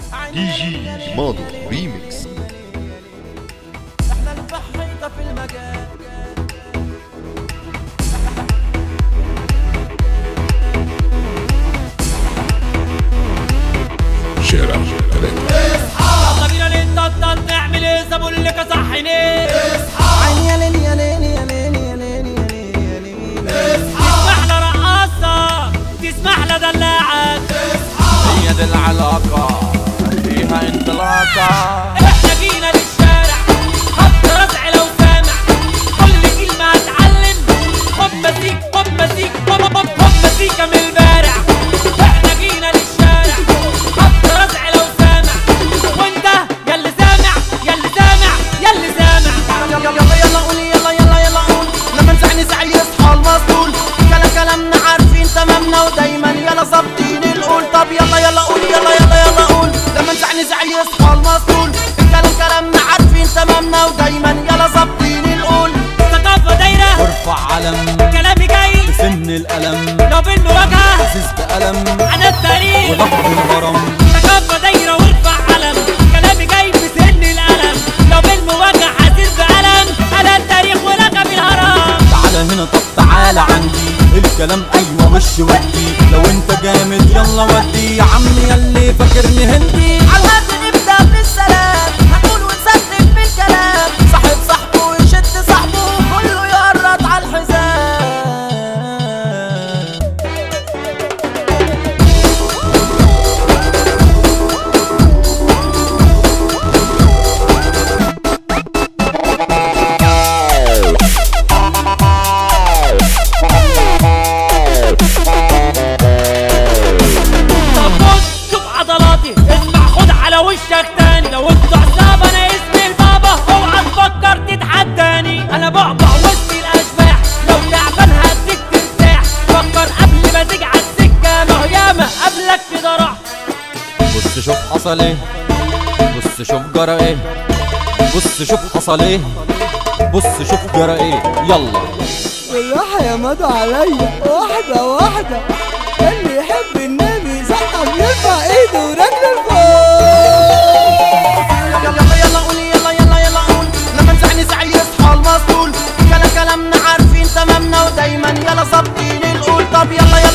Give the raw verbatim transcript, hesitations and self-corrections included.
دي جي ماضو ريميكس. احنا الفحيطة في المجال. شارع تلاتة. اصحى يلا بينا نتنطط نعمل ايه زبون لك صحيني. اصحى عيني يا ليل يا ليل يا ليل يا ليل يا ليل يا ليل. تسمح له رقاصة تسمح له دلاعة. اصحى هي دي العلاقة فيها انطلاقة. احنا جينا للشارع خط رزع لو سامع كل كلمة هتعلم. خد مزيك خد مزيك خد خد مزيكا من البارع. احنا جينا للشارع خط رزع لو سامع وانت ياللي سامع ياللي سامع ياللي سامع. يلا يلا يلا قولي يلا يلا يلا قول لما نزعني زعل يصحى المسطول. كلام كلامنا عارفين تمامنا ودايما يلا ظابطين القول. طب يلا يلا قولي يلا يلا يلا قول لما نزعني زعل يصحى المسطول. الكلام كلامنا عارفين تمامنا ودايما يلا ظابطين القول. ثقافة دايرة وارفع علم كلامي جاي بسن الألم. لو بالمواجهة حاسس بألم عن التاريخ ولحظ الغرام. ثقافة دايرة وارفع علم كلامي جاي بسن الألم. لو بالمواجهة حاسس بألم على التاريخ ولقب الهرم. تعالى هنا طب تعالى عندي الكلام أيوة وش ودي. لو انت جامد يلا ودي يا عم ياللي فاكرني هندي. عالهات نبدأ بالسلام هنقول ونسلم بالكلام. صاحب صاحبه ويشد صاحبه كله يقرط على الحزام. طب بص شوف عضلاتي اسمع خد على وشك تاني. لو انت حساب انا اسمي البابا اوعى تفكر تتحداني. انا بعبع وسط الاشباح لو تعبان هديك ترتاح. فكر قبل ما تيجي على السكه ما هو ياما قبلك كده راح. بص شوف حصل ايه بص شوف جرى ايه بص شوف حصل ايه بص شوف جرى ايه. يلا بالراحة يا مدى عليا واحدة واحدة. اللي يحب النبي يسقف يرفع ايده ورجله لفوق. يلا يلا قولي يلا يلا يلا قول لما نزعني زعل يصحى المسطول. كلام كلامنا عارفين تمامنا ودايما يلا ظابطين القول. طب يلا يلا